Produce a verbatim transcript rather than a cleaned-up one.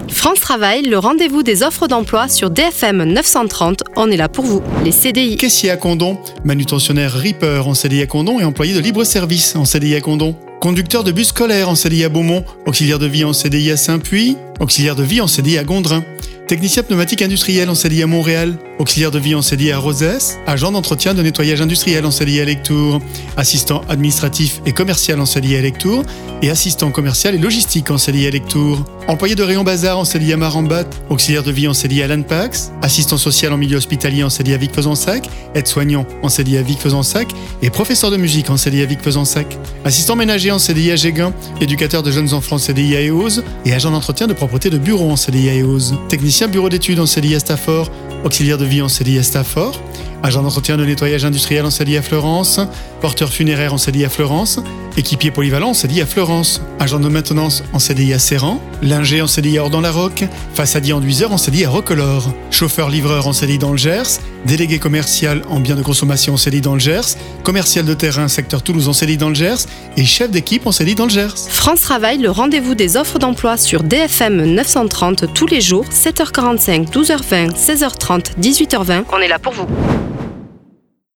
France Travail, le rendez-vous des offres d'emploi sur D F M neuf cent trente. On est là pour vous. Les C D I. Caissier à Condom, manutentionnaire Reaper en C D I à Condom et employé de libre-service en C D I à Condom. Conducteur de bus scolaire en C D I à Beaumont, auxiliaire de vie en C D I à Saint-Puy, auxiliaire de vie en C D I à Gondrin. Technicien pneumatique industriel en C D I à Montréal, auxiliaire de vie en C D I à Rosès, agent d'entretien de nettoyage industriel en C D I à Lectoure, assistant administratif et commercial en C D I à Lectoure et assistant commercial et logistique en C D I à Lectoure. Employé de rayon bazar en C D I à Marambat, auxiliaire de vie en C D I à Lanpax, assistant social en milieu hospitalier en C D I à Vic-Fezensac, aide-soignant en C D I à Vic-Fezensac et professeur de musique en C D I à Vic-Fezensac. Assistant ménager en C D I à Géguin, éducateur de jeunes enfants en C D I à Eauze et agent d'entretien de propreté de bureau en C D I à Eauze. Technicien bureau d'études en C D I à Stafford, auxiliaire de vie en C D I à Stafford, agent d'entretien de nettoyage industriel en C D I à Fleurance, porteur funéraire en C D I à Fleurance, équipier polyvalent en C D I à Fleurance, agent de maintenance en C D I à Serran, linger en C D I à Ordon-la-Roque, façadier enduiseur en C D I à Roquelaure, chauffeur-livreur en C D I dans le Gers, délégué commercial en biens de consommation en C D I dans le Gers, commercial de terrain secteur Toulouse en C D I dans le Gers et chef d'équipe en C D I dans le Gers. France Travail, le rendez-vous des offres d'emploi sur D F M neuf cent trente tous les jours, sept heures quarante-cinq, douze heures vingt, seize heures trente, dix-huit heures vingt. On est là pour vous.